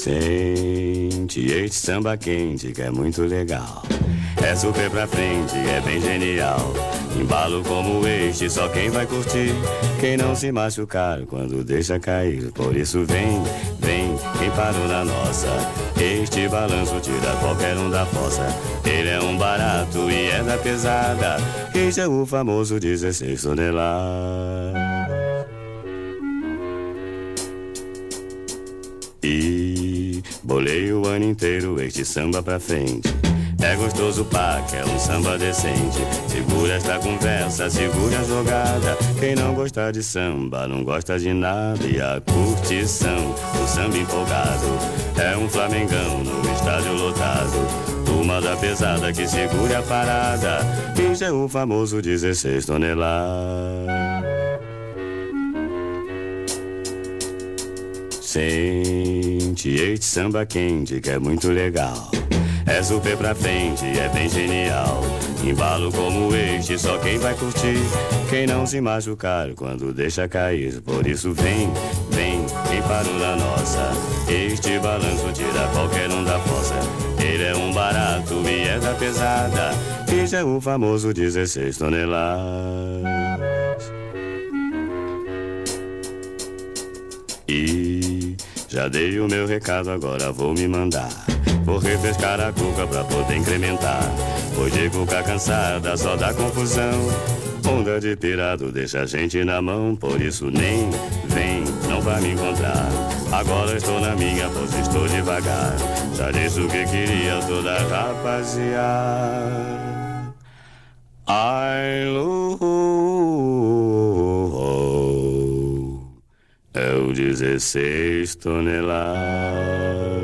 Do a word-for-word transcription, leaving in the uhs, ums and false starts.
Sente este samba quente que é muito legal. É super pra frente, é bem genial. Embalo como este, só quem vai curtir. Quem não se machucar quando deixa cair. Por isso vem, vem, quem parou na nossa. Este balanço tira qualquer um da fossa. Ele é um barato e é da pesada. Este é o famoso dezesseis toneladas. E bolei o ano inteiro este samba pra frente. É gostoso pá, que é um samba decente. Segura esta conversa, segura a jogada. Quem não gosta de samba, não gosta de nada. E a curtição, o samba empolgado. É um flamengão no estádio lotado. Turma da pesada que segura a parada. Este é o famoso dezesseis toneladas. Sente este samba quente que é muito legal. É super pra frente, é bem genial. Embalo como este, só quem vai curtir. Quem não se machucar quando deixa cair. Por isso vem, vem, quem parou na nossa. Este balanço tira qualquer um da fossa. Ele é um barato e é da pesada. Este é o famoso dezesseis toneladas. E já dei o meu recado, agora vou me mandar. Vou refrescar a cuca pra poder incrementar. Pois de cuca cansada só dá confusão. Onda de pirado deixa a gente na mão. Por isso nem vem, não vai me encontrar. Agora estou na minha, pois estou devagar. Já disse o que queria toda rapaziada. Ai, é o dezesseis toneladas.